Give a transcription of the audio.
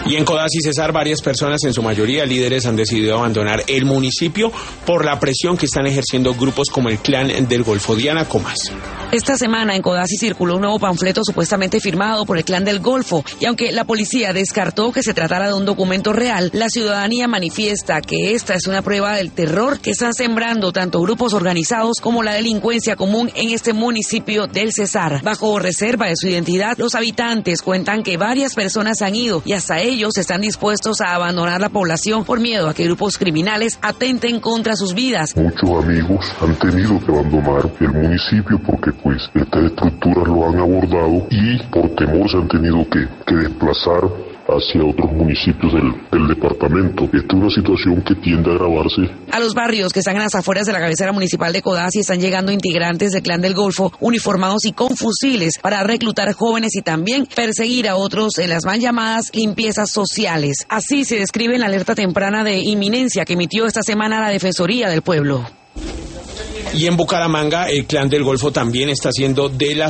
Y en Codazzi, Cesar, varias personas, en su mayoría líderes, han decidido abandonar el municipio por la presión que están ejerciendo grupos como el Clan del Golfo. Diana Comas. Esta semana en Codazzi circuló un nuevo panfleto supuestamente firmado por el Clan del Golfo, y aunque la policía descartó que se tratara de un documento real, la ciudadanía manifiesta que esta es una prueba del terror que están sembrando tanto grupos organizados como la delincuencia común en este municipio del Cesar. Bajo reserva de su identidad, los habitantes cuentan que varias personas han ido y hasta ellos están dispuestos a abandonar la población por miedo a que grupos criminales atenten contra sus vidas. Muchos amigos han tenido que abandonar el municipio porque pues estas estructuras lo han abordado y por temor se han tenido que desplazar hacia otros municipios del departamento. Esta es una situación que tiende a agravarse. A los barrios que están en las afueras de la cabecera municipal de Codazzi están llegando integrantes del Clan del Golfo uniformados y con fusiles para reclutar jóvenes y también perseguir a otros en las mal llamadas limpiezas sociales. Así se describe en la alerta temprana de inminencia que emitió esta semana la Defensoría del Pueblo. Y en Bucaramanga, el Clan del Golfo también está haciendo de la